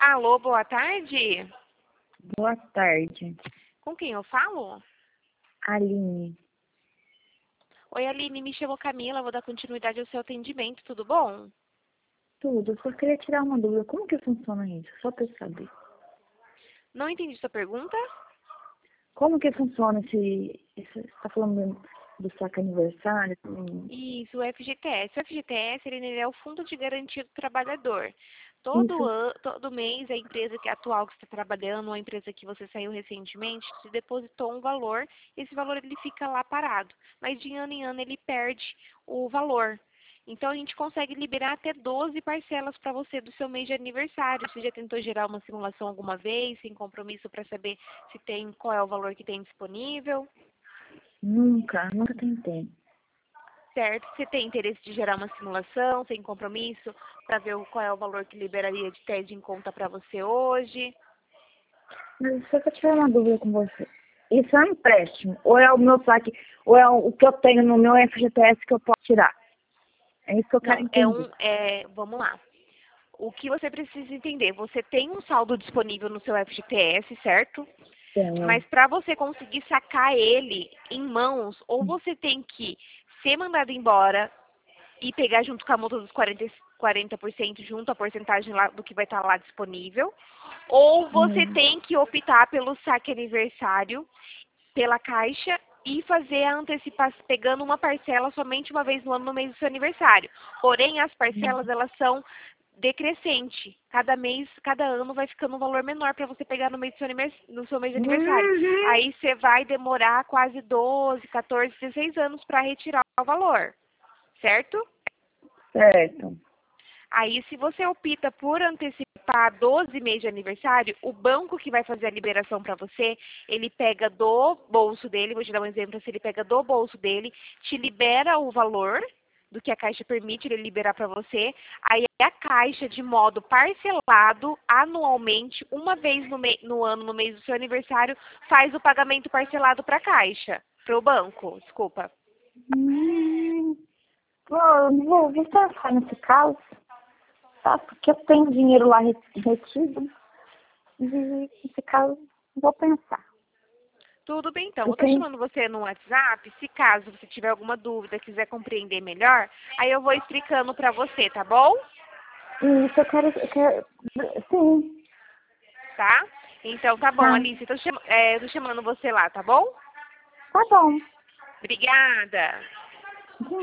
Alô, boa tarde. Boa tarde, Com quem eu falo? Aline. Oi, Aline, me chamo Camila, vou dar continuidade ao seu atendimento, tudo bom? Tudo, só queria tirar uma dúvida. Como que funciona isso? Só para eu saber. Não entendi sua pergunta? Como que funciona você está falando do saque aniversário? Isso, o FGTS. O FGTS, ele é o Fundo de Garantia do Trabalhador. Isso. Todo mês, a empresa atual que você está trabalhando, ou a empresa que você saiu recentemente, te depositou um valor, esse valor ele fica lá parado. Mas de ano em ano ele perde o valor. Então a gente consegue liberar até 12 parcelas para você do seu mês de aniversário. Você já tentou gerar uma simulação alguma vez, sem compromisso, para saber se tem, qual é o valor que tem disponível? Nunca tentei. Certo? Você tem interesse de gerar uma simulação sem compromisso para ver qual é o valor que liberaria de TED em conta para você hoje? Mas só que eu tirar uma dúvida com você. Isso é um empréstimo? Ou é o meu saque, ou é o que eu tenho no meu FGTS que eu posso tirar? É isso que eu quero Não, entender. vamos lá. O que você precisa entender? Você tem um saldo disponível no seu FGTS, certo? Tenho. Mas para você conseguir sacar ele em mãos, ou você tem que ser mandado embora e pegar junto com a multa dos 40% junto à porcentagem lá, do que vai estar lá disponível, ou você Hum. tem que optar pelo saque aniversário pela Caixa e fazer a antecipação, pegando uma parcela somente uma vez no ano no mês do seu aniversário. Porém, as parcelas, elas são decrescente. Cada mês, cada ano vai ficando um valor menor para você pegar no mês do no seu mês de aniversário. Uhum. Aí você vai demorar quase 12, 14, 16 anos para retirar o valor, certo? Certo. Aí, se você opta por antecipar 12 meses de aniversário, o banco que vai fazer a liberação para você, ele pega do bolso dele, vou te dar um exemplo, se ele pega do bolso dele, te libera o valor do que a Caixa permite ele liberar para você, aí a Caixa, de modo parcelado, anualmente, uma vez no ano, no mês do seu aniversário, faz o pagamento parcelado para a Caixa, para o banco, desculpa. Hum. Vou pensar nesse caso, tá? Porque eu tenho dinheiro lá retido. E nesse caso, vou pensar. Tudo bem, então. Eu Eu estou tenho, chamando você no WhatsApp. Se caso você tiver alguma dúvida, quiser compreender melhor, aí eu vou explicando para você, tá bom? isso eu quero, sim, Tá? Então, tá bom, tá, Alice. Eu tô chamando você lá, tá bom? tá bom. Obrigada.